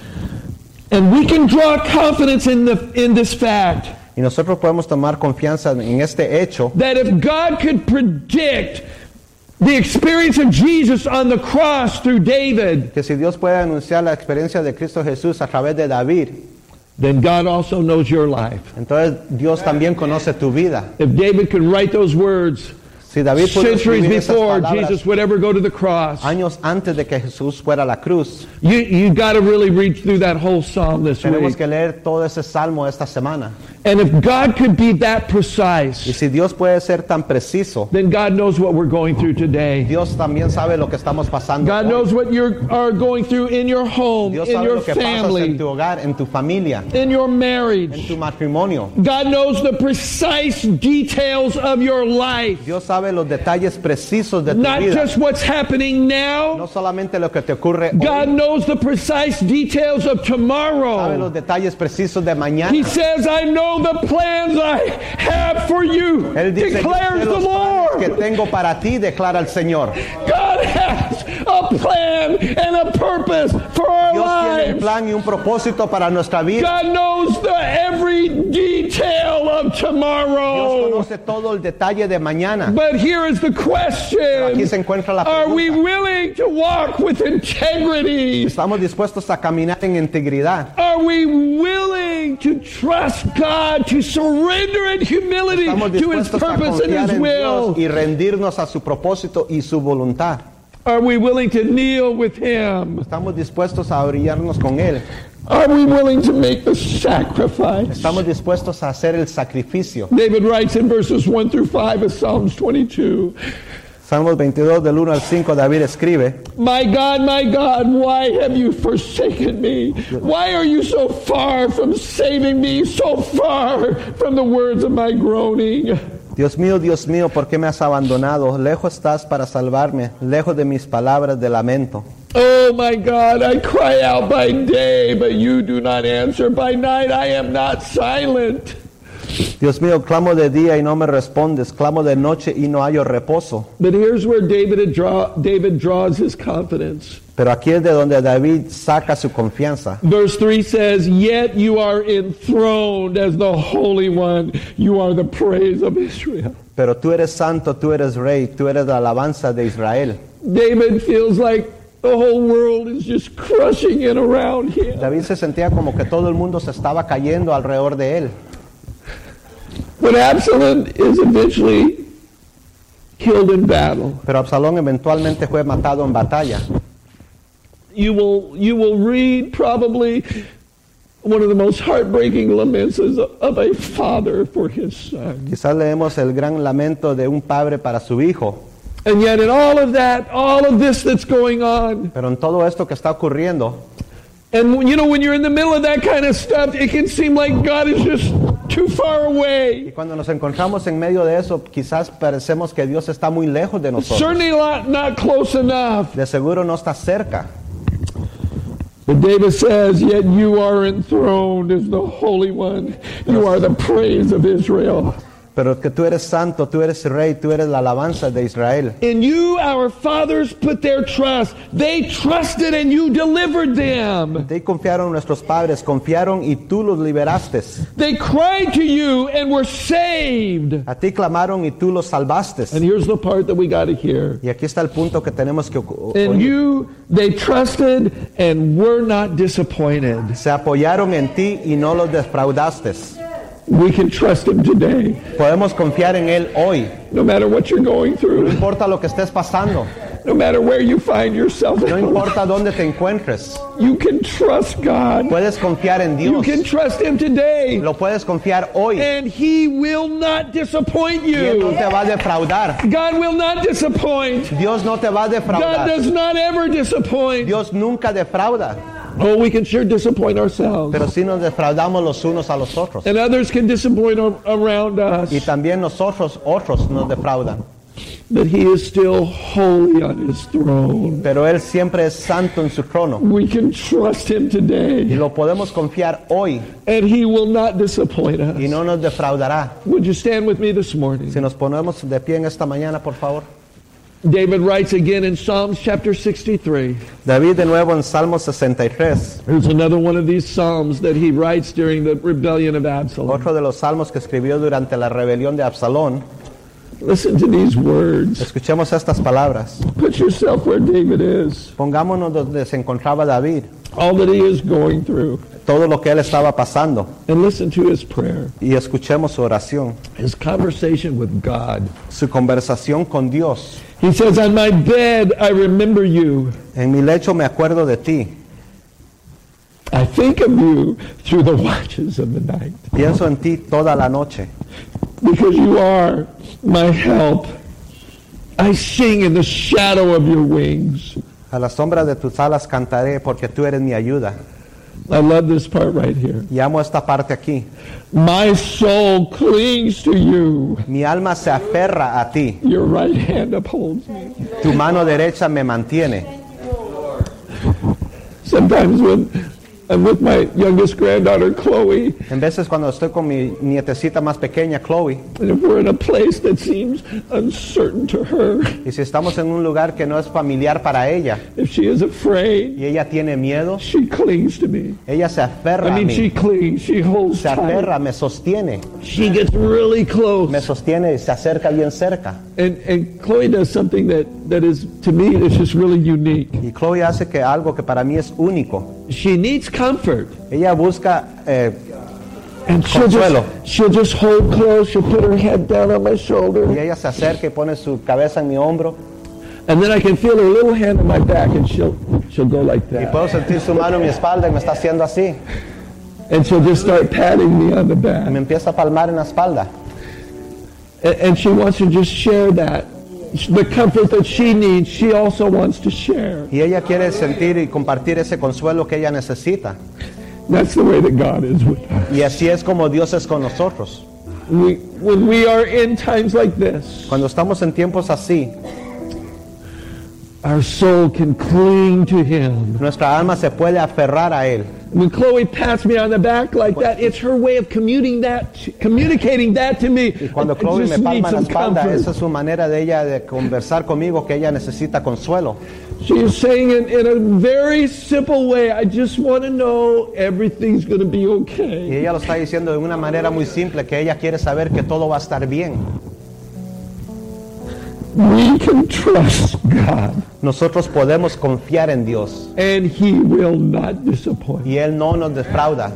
And we can draw confidence in, the, in this fact Y nosotros podemos tomar confianza en este hecho, that if God could predict the experience of Jesus on the cross through David, que si Dios puede anunciar la experiencia de Cristo Jesús a través de David, then God also knows your life. entonces Dios también conoce tu vida. If David could write those words Si David pudo centuries escribir esas before palabras Jesus would ever go to the cross, años antes de que Jesús fuera a la cruz, you you got to really read through that whole psalm this tenemos week. que leer todo ese salmo esta semana. And if God could be that Y precise, si Dios puede ser tan preciso, then God knows what we're going through today. Dios también sabe lo que estamos pasando. God hoy. knows what you are going through in your home, Dios in sabe your lo que pasas en family, tu hogar, en tu familia, in your en marriage. tu matrimonio. God knows the precise details of your life. Dios sabe los detalles precisos de tu Not vida. just what's happening now. No solamente lo que te ocurre God hoy, knows the precise details of sabe los tomorrow. detalles precisos de He mañana. says, I know the plans I have for you, Él dice, "Yo sé declares the los planes que Lord. tengo para ti, declara el Señor. God has a a plan and a purpose for our Dios tiene un lives. plan y un propósito para nuestra vida. God knows the every detail of Dios tomorrow. conoce todo el detalle de mañana. But here is the Pero aquí se question. encuentra la Are we pregunta. willing to walk with integrity? ¿Estamos dispuestos a caminar en integridad? Are we willing to trust God, to surrender in humility ¿Estamos to His dispuestos a purpose and confiar His en will? Dios y rendirnos a su propósito y su voluntad? Are we willing to kneel with Him? ¿Estamos dispuestos a orillarnos con Él? Are we willing to make the sacrifice? ¿Estamos dispuestos a hacer el sacrificio? David writes in verses one through five of Psalms twenty-two, Salmos veintidós del uno al cinco, David escribe: My God, my God, why have you forsaken me? Why are you so far from saving me, so far from the words of my groaning? Dios mío, Dios mío, ¿por qué me has abandonado? Lejos estás para salvarme, lejos de mis palabras de lamento. Oh my God, I cry out by day, but you do not answer. By night I am not silent. Dios mío, clamo de día y no me respondes, clamo de noche y no hallo reposo. But here's where David, draw, David draws his confidence. Pero aquí es de donde David saca su confianza. Verse three says, Yet you are enthroned as the Holy One. You are the praise of Israel. Pero tú eres santo, tú eres rey, tú eres la alabanza de Israel. David feels like the whole world is just crushing in around him. David se sentía como que todo el mundo se estaba cayendo alrededor de él. But Absalom is eventually killed in battle. Pero Absalón eventualmente fue matado en batalla. You will, you will read probably one of the most heartbreaking laments of a father for his son. Quizás leemos el gran lamento de un padre para su hijo. And yet in all of that, all of this that's going on, Pero en todo esto que está ocurriendo, and you know, when you're in the middle of that kind of stuff, it can seem like God is just too far y away. cuando nos encontramos en medio de eso, quizás parecemos que Dios está muy lejos de nosotros. Certainly not, not close enough. De seguro no está cerca. But David says, Yet you are enthroned as the Holy One. You are the praise of Israel. Pero que tú eres santo, tú eres rey, tú eres la alabanza de Israel. In you our fathers put their trust. They trusted and you delivered them. De ahí confiaron nuestros padres, confiaron y tú los liberaste. They cried to you and were saved. A ti clamaron y tú los salvaste. And here's the part that we got to hear. Y aquí está el punto que tenemos que o- In oír. you they trusted and were not disappointed. Se apoyaron en ti y no los defraudaste. We can trust him today, Podemos confiar en Él hoy. no matter what you're going No through, importa lo que estés pasando. no matter where you find yourself. No importa dónde te encuentres. You can trust God. Puedes confiar en You Dios. can trust him today. Lo puedes confiar hoy. And he will not disappoint Y Él no you. te va a defraudar. God will not disappoint. Dios no te va a God defraudar. does not ever disappoint. Dios nunca defrauda. Oh, we can sure disappoint ourselves. Pero sí nos defraudamos los unos a los otros. And others can disappoint a- around us. Y también nosotros, otros nos defraudan. But he is still holy on his throne. Pero Él siempre es santo en su trono. We can trust him Y today. lo podemos confiar hoy. And he will not disappoint us. Y no nos defraudará. Would you stand with me this morning? Si nos ponemos de pie en esta mañana, por favor. David writes again in Psalms chapter sixty-three. David de nuevo en Salmo sesenta y tres. There's another one of these Psalms that he writes during the rebellion of Absalom. Otro de los salmos que escribió durante la rebelión de Absalón. Listen to these words. Escuchemos estas palabras. Put yourself where David is. Pongámonos donde se encontraba David. All that he is going through. Todo lo que él estaba pasando. And listen to his prayer. Y escuchemos su oración. His conversation with God. Su conversación con Dios. He says, On my bed I remember you. En mi lecho me acuerdo de ti. I think of you through the watches of the night. Pienso en ti toda la noche. Because you are my help. I sing in the shadow of your wings. A la sombra de tus alas cantaré porque tú eres mi ayuda. I love this part right here. Y amo esta parte aquí. My soul clings to you. Mi alma se aferra a ti. Your right hand upholds me. Tu mano derecha me mantiene. Sometimes when I'm with my youngest granddaughter, Chloe, En veces cuando estoy con mi nietecita más pequeña, Chloe, and if we're in a place that seems uncertain to her, y si estamos en un lugar que no es familiar para ella, if she is afraid, y ella tiene miedo, she clings to me. ella se aferra I a mean, she mí, clings, she holds se tight. aferra, me sostiene, She gets really close. me sostiene y se acerca bien cerca. And, and Chloe does something that, that is, to me, is just really unique. Y Chloe hace que algo que para mí es único. She needs comfort. Ella busca eh, And she'll Consuelo. just, she'll just hold close. She'll put her head down on my y shoulder. ella se acerca y pone su cabeza en mi hombro And then I can feel her little hand on my back, and she'll, she'll go like y that. puedo sentir su mano en mi espalda y me está haciendo así. And she'll just start patting me on the Y back. me empieza a palmar en la espalda. And, and she wants to just share that. The comfort that she needs, she also wants to share. Y ella quiere sentir y compartir ese consuelo que ella necesita. That's the way that God is with us. Y así es como Dios es con nosotros. We, when we are in times like this, Cuando estamos en tiempos así, our soul can cling to Him. nuestra alma se puede aferrar a Él. When Chloe pats me on the back like that, it's her way of communicating that, communicating that to me. Y cuando I Chloe just me need palma en la some espalda, comfort. esa es su manera de ella de conversar conmigo, que ella necesita consuelo. She is saying in, in a very simple way, I just want to know everything's going to be Y okay. ella lo está diciendo de una manera muy simple, que ella quiere saber que todo va a estar bien. We can trust God, Nosotros podemos confiar en Dios and He will not disappoint. y Él no nos defrauda.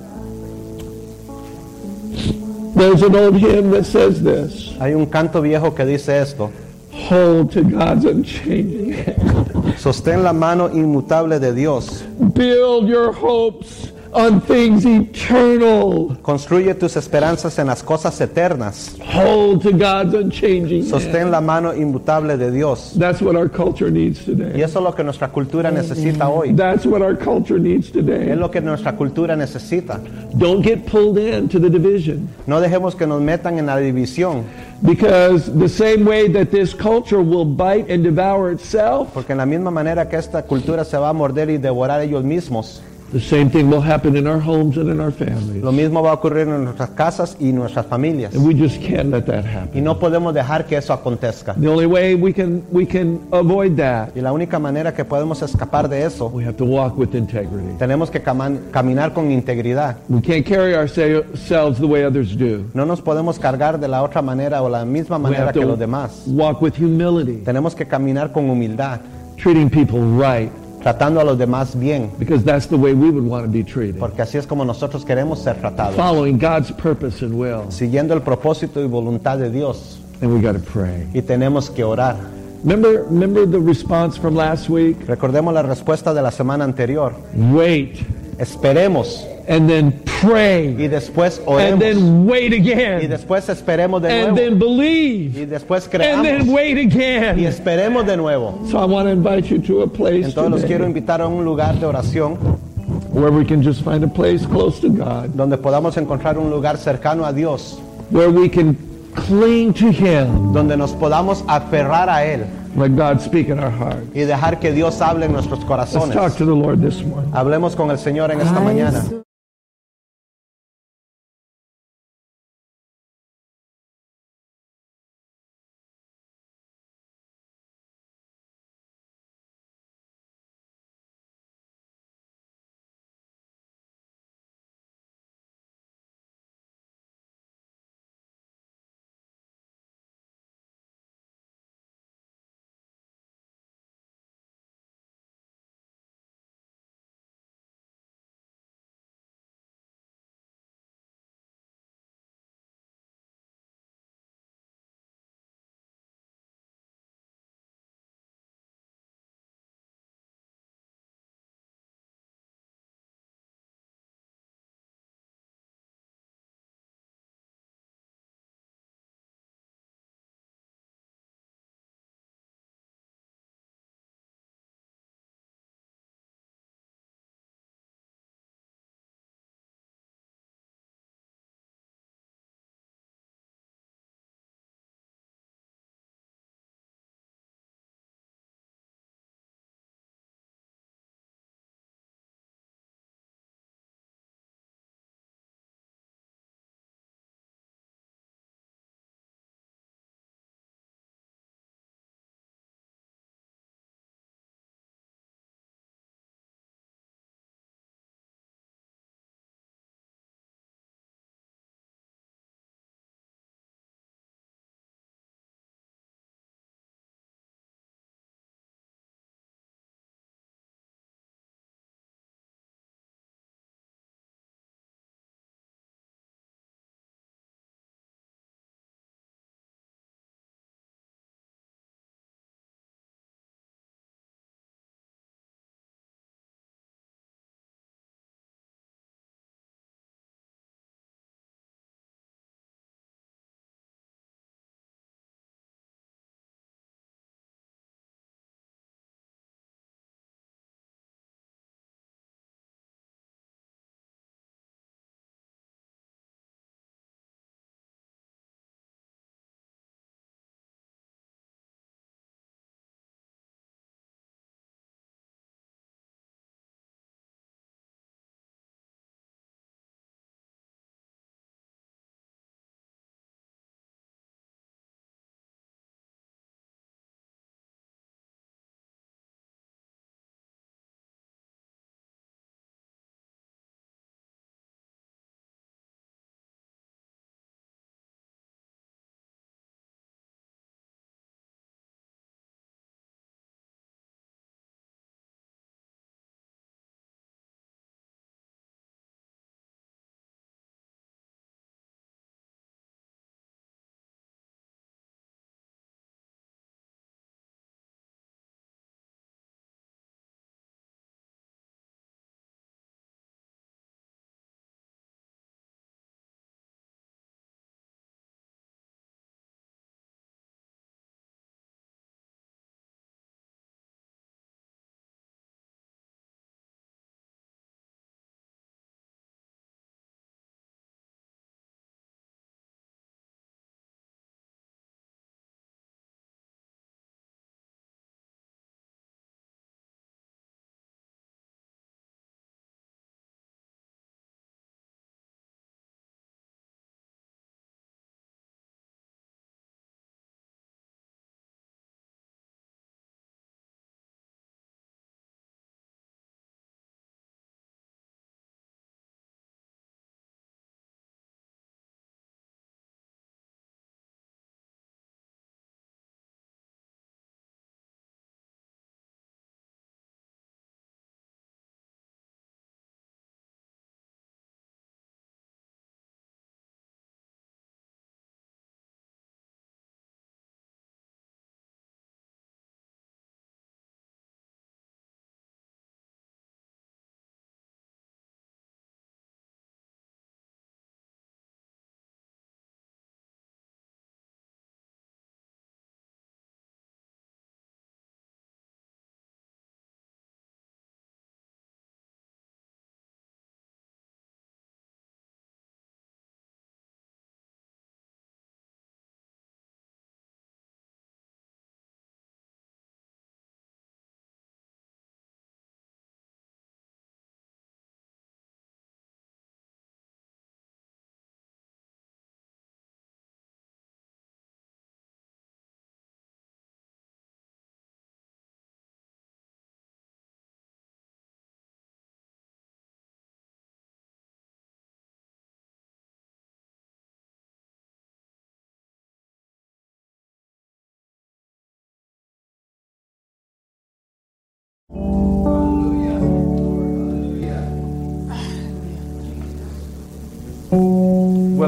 There's an old hymn that says this: Hay un canto viejo que dice esto: hold to God's unchanging hand. sostén la mano inmutable de Dios, Build your hopes on things eternal. construye tus esperanzas en las cosas eternas, Hold to God's unchanging hand. sostén la mano inmutable de Dios. That's what our culture needs Y today. eso es lo que nuestra cultura necesita hoy. That's what our culture needs Es today. lo que nuestra cultura necesita. Don't get pulled into the division. No dejemos que nos metan en la división, Because the same way that this culture will bite and devour itself, porque en la misma manera que esta cultura se va a morder y devorar ellos mismos, the same thing will happen in our homes and in our families. lo mismo va a ocurrir en nuestras casas y nuestras familias. And we just can't let that Y happen. no podemos dejar que eso acontezca. The only way we can we can avoid that, Y la única manera que podemos escapar de eso, we have to walk with integrity. tenemos que caman- caminar con integridad. We can't carry ourselves the way others do. No nos podemos cargar de la otra manera o la misma We manera have que los to demás. walk with humility, Tenemos que caminar con humildad, treating people right, tratando a los demás bien, because that's the way we would want to be treated. porque así es como nosotros queremos ser tratados, Following God's purpose and will. siguiendo el propósito y voluntad de Dios. And we got to pray. Y tenemos que orar. Remember, remember the response from last week? Recordemos la respuesta de la semana anterior. Wait, Esperemos and then pray, y después and oremos then wait y again, después esperemos de and nuevo then believe, y después and creamos then wait y again. esperemos de nuevo. So I want to invite you to a place Entonces los quiero today invitar a un lugar de oración where we can just find a place close to God, donde podamos encontrar un lugar cercano a Dios, where we can cling to Him, donde nos podamos aferrar a Él let God speak in our heart. y dejar que Dios hable en nuestros Let's corazones. talk to the Lord this morning. Hablemos con el Señor en esta mañana.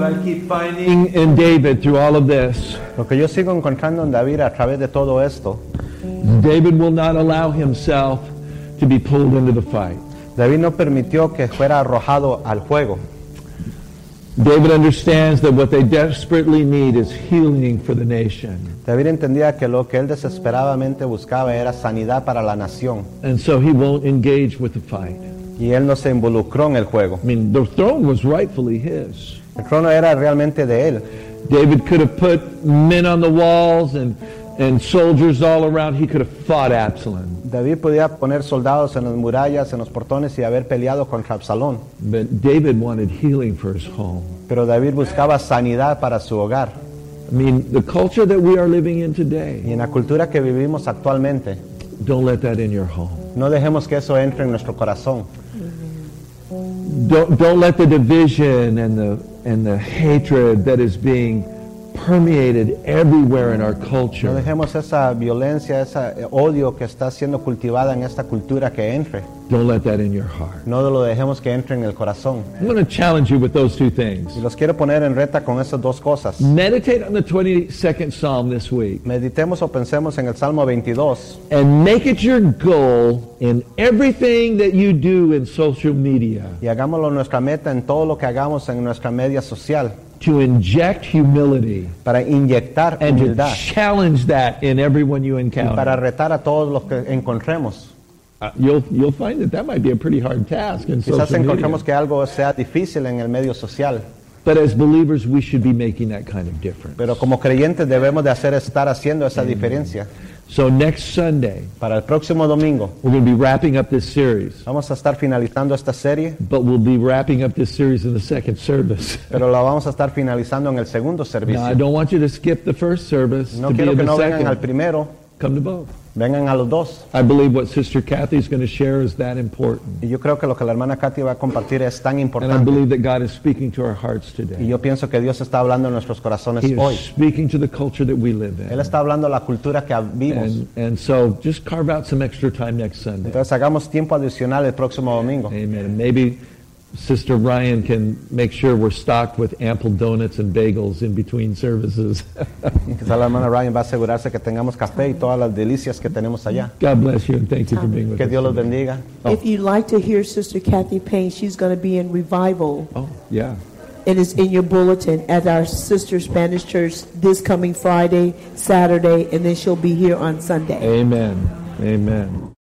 what I keep finding in David through all of this, Lo que yo sigo encontrando en David a través de todo esto, David will not allow himself to be pulled into the fight. David no permitió que fuera arrojado al juego. David understands that what they desperately need is healing for the nation. David entendía que lo que él desesperadamente buscaba era sanidad para la nación. And so he won't engage with the fight. Y él no se involucró en el juego. I mean, the throne was rightfully his. El trono era realmente de él. David could have put men on the walls and, and soldiers all around. He could have fought Absalom. David podía poner soldados en las murallas, en los portones y haber peleado contra Absalón. But David wanted healing for his home. Pero David buscaba sanidad para su hogar. I mean, the culture that we are living in today, Y en la cultura que vivimos actualmente, don't let that in your home. no dejemos que eso entre en nuestro corazón. Don't, don't let the division and the, and the hatred that is being permeated everywhere in our No culture, dejemos esa violencia, ese odio que está siendo cultivada en esta cultura que entre. don't let that in your heart. No lo dejemos que entre en el corazón. I'm going to challenge you with those two things. Y los quiero poner en reta con esas dos cosas. Meditate on the twenty-second Psalm this week Meditemos o pensemos en el Salmo veintidós and make it your goal in everything that you do in social media y hagámoslo nuestra meta en todo lo que hagamos en nuestra media social to inject humility para inyectar and to humildad challenge that in everyone you y para encounter. retar a todos los que encontremos. Uh, you'll, you'll find that that might be a pretty hard task in Quizás social media. encontremos que algo sea difícil en el medio social, But as believers, we should be making that kind of difference. pero como creyentes debemos de hacer estar haciendo esa diferencia. So next Sunday, Para el próximo domingo we're going to be wrapping up this series. vamos a estar finalizando esta serie, But we'll be wrapping up this series in the second service. pero la vamos a estar finalizando en el segundo Now, I servicio. don't want you to skip the first service No to be quiero in que the no vengan al second. primero, Come to both. vengan a los dos. I believe what Sister Kathy is going to share is that important. Y yo creo que lo que la hermana Katy va a compartir es tan And I importante. believe that God is speaking to our hearts Y today. yo pienso que Dios está hablando en nuestros corazones He hoy. is speaking to the culture that we live Él in. está hablando de la cultura que vivimos. And, and so just carve out some extra time next Sunday. Entonces hagamos tiempo adicional el próximo domingo. Amen. And maybe Sister Ryan can make sure we're stocked with ample donuts and bagels in between services. Y quizá la hermana Ryan va a asegurarse que tengamos café y todas las delicias que tenemos allá. God bless you and thank you for being with Que us. Dios los today. bendiga. If you'd like to hear Sister Kathy Payne, she's going to be in Revival. Oh, yeah. It is in your bulletin at our Sister Spanish Church this coming Friday, Saturday, and then she'll be here on Sunday. Amen. Amen.